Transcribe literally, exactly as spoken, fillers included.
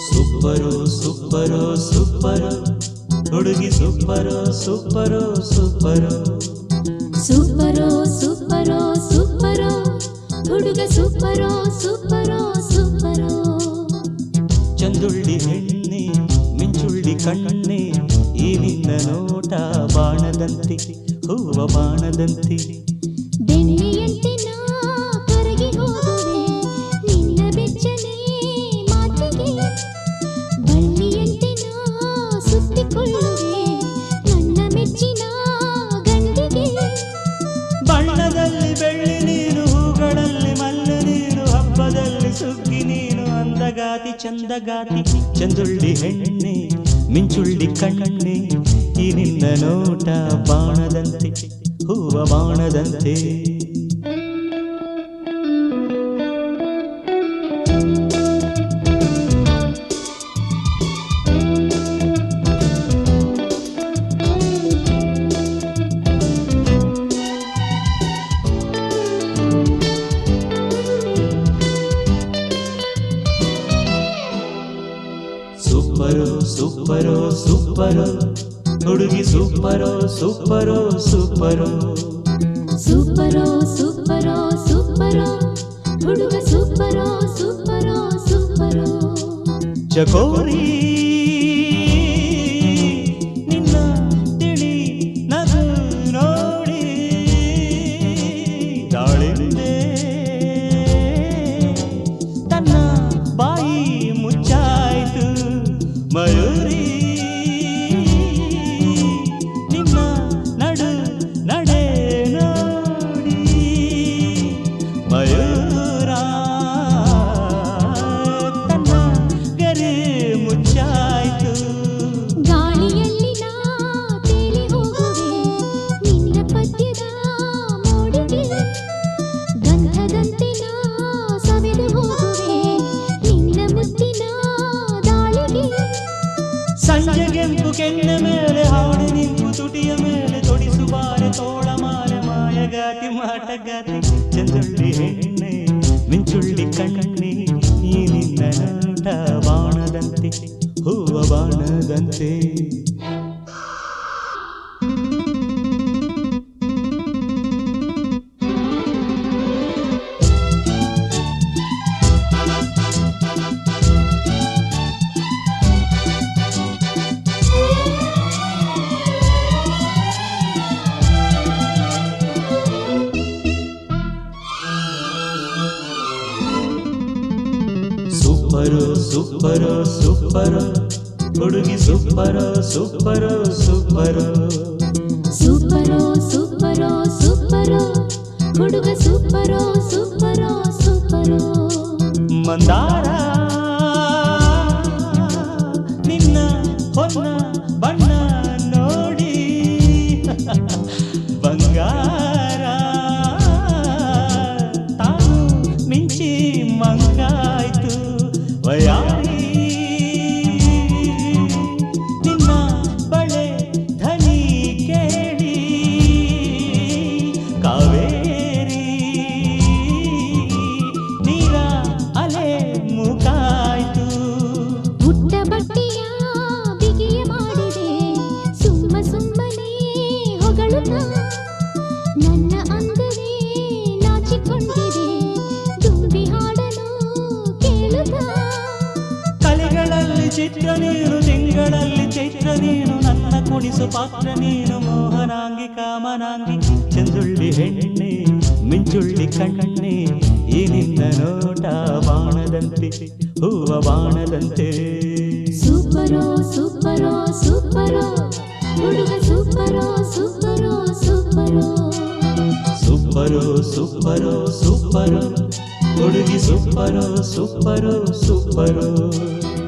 ಸೂಪರೋ ಸೂಪರೋ ಸೂಪರೋ ಹುಡುಗಿ ಸೂಪರೋ ಸೂಪರೋ ಸೂಪರೋ ಸೂಪರೋ ಸೂಪರೋ ಸೂಪರೋ ಹುಡುಗ ಸೂಪರೋ ಸೂಪರೋ ಸೂಪರೋ ಚಂದುಳ್ಳಿ ಹೆಣ್ಣೆ ಮಿಂಚುಳ್ಳಿ ಕಣ್ಣೆ ಈ ನಿನ್ನ ನೋಟ ಬಾಣದಂತೆ ಹೂವ ಬಾಣದಂತೆ ಬೆಣ್ಣೆಯಂತೆ ನಾ ಕರಗಿ ಹೋಗುವೆ ನಿನ್ನ ಬೆಚ್ಚನೆ ಮಾತಿಗೆ ಬಳ್ಳಿಯಂತೆ ನಾ ಸುತ್ತಿಕೊಳ್ಳುವೆ ನನ್ನ ಮೆಚ್ಚಿನ ಗಂಡಿಗೆ ಬಣ್ಣದಲ್ಲಿ ಬೆಳ್ಳಿ ನೀನು ಹೂಗಳಲ್ಲಿ ಮಲ್ಲು ನೀನು ಹಬ್ಬದಲ್ಲಿ ಸುಗ್ಗಿ ನೀನು ಅಂದಗಾತಿ ಚಂದಗಾತಿ ಚಂದುಳ್ಳಿ ಹೆಣ್ಣೆ ಮಿಂಚುಳ್ಳಿ ಕಣ್ಣೆ ಈ ನಿನ್ನ ನೋಟ ಬಾಣದಂತೆ ಹೂವ ಬಾಣದಂತೆ ಸೂಪರೋ ಸೂಪರೋ ಸೂಪರೋ ಹುಡುಗಿ ಸೂಪರೋ ಸೂಪರೋ ಸೂಪರೋ ಸೂಪರೋ ಸೂಪರೋ ಸೂಪರೋ ಹುಡುಗ ಸೂಪರೋ ಸೂಪರೋ ಸೂಪರೋ ಚಕೋರಿ ನಿನ್ನ ತಿಳಿ ನಗು ನೋಡಿ ದಾಳಿಂಬೆ ತನ್ನ ಬಾಯಿ ಮುಚ್ಚಾಯ್ತು ಮಯೂರಿ ನಿನ್ನ ನಡು ನಡೆ ನೋಡಿ ಮಯೂರ ತನ್ನ ಗರಿ ಮುಚ್ಚಾಯ್ತು ಗಾಳಿಯಲ್ಲಿ ನಾ ತೇಲಿ ಹೋಗುವೆ ನಿನ್ನ ಪದ್ಯದ ಮೋಡಿಗೆ ಗಂಧದಂತೆ ನಾ ಸವೆದು ಹೋಗುವೆ ನಿನ್ನ ಮುತ್ತಿನ ದಾಳಿಗೆ ಸಂಜೆಗೆಂಪು ಕೆನ್ನ ಮೇಲೆ ಹಾಡು ನಿಂಪು ತುಟಿಯ ಮೇಲೆ ತೊಡಿಸುಬಾರೆ ತೋಳ ಮಾಲೆ ಮಾಯಗಾತಿ ಮಾಟಗಾತಿ ಚಂದುಳ್ಳಿ ಹೆಣ್ಣೆ ಮಿಂಚುಳ್ಳಿ ಕಣ್ಣೆ ಈ ನಿನ್ನ ನೋಟ ಬಾಣದಂತೆ ಹೂವ ಬಾಣದಂತೆ ಸೂಪರೋ ಸೂಪರೋ ಸೂಪರೋ ಹುಡುಗಿ ಸೂಪರೋ ಸೂಪರೋ ಸೂಪರೋ ಸೂಪರೋ ಸೂಪರೋ ಸೂಪರೋ ಹುಡುಗ ಸೂಪರೋ ಸೂಪರೋ ಸೂಪರೋ ಮಂದಾರ ನಿನ್ನ ಹೊನ್ನ ಬಣ್ಣ ನೋಡಿ ಬಂಗಾರ ತಾನು ಮಿಂಚಿ ಮಂಗಾಯ್ತು ವಯಾರಿ ನಿನ್ನ ಬಳೆ ಧನಿ ಕೇಳಿ ಕಾವೇರಿ ನೀರ ಅಲೆ ಮುಗಾಯ್ತು ಪುಟ್ಟ ಬಟ್ಟೆಯ ಬಿಗಿಯ ಮಾಡಿದೆ ಸುಮ್ಮ ಸುಮ್ಮನೆ ಹೊಗಳುತ್ತಾ ನನ್ನ ಅಂದರೆ ನಾಚಿಕೊಂಡಿದೆ ತುಂಬಿ ಹಾಡಲು ಕೇಳುತ್ತಾ ಕಲೆಗಳಲ್ಲಿ ಚಿತ್ರ ನೀನು ತಿಂಗಳಲ್ಲಿ ಚೈತ್ರ ನೀನು ನನ್ನ ಕುಣಿಸು ಪಾತ್ರ ನೀನು ಮೋಹನಾಂಗಿ ಕಾಮನಾಂಗಿ ಚಂದುಳ್ಳಿ ಹೆಣ್ಣೆ ಮಿಂಚುಳ್ಳಿ ಕಣ್ಣೆ ಈ ನಿನ್ನ ನೋಟ ಬಾಣದಂತೆ ಹೂವ ಬಾಣದಂತೆ ಸೂಪರೋ ಸೂಪರೋ ಸೂಪರೋ ಹುಡುಗ ಸೂಪರೋ ಸೂಪರೋ ಸೂಪರೋ ಸೂಪರೋ ಸೂಪರೋ ಸೂಪರೋ ಹುಡುಗಿ ಸೂಪರೋ ಸೂಪರೋ ಸೂಪರೋ